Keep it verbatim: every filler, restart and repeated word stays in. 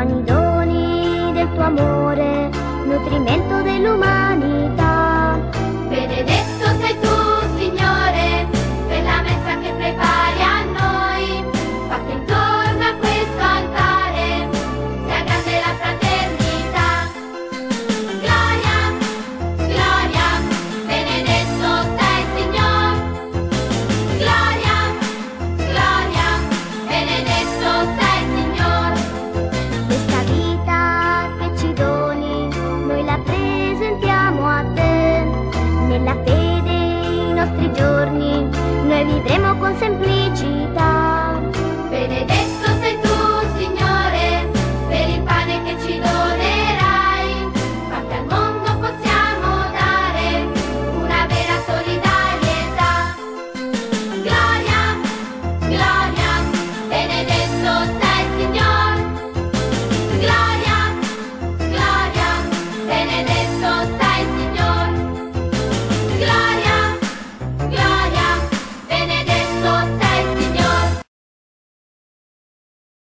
buoni doni del tuo amore, nutrimento dell'umanità. Benedetto sei tu, Signore, per la messa che prepari a noi, fatta intorno a questo altare, sia grande la fraternità. Gloria, gloria, benedetto sei, Signor. Gloria, gloria, benedetto sei, Signor. Questa vita che ci doni, noi la presentiamo a te. Nella fede i nostri giorni noi vivremo con semplicità.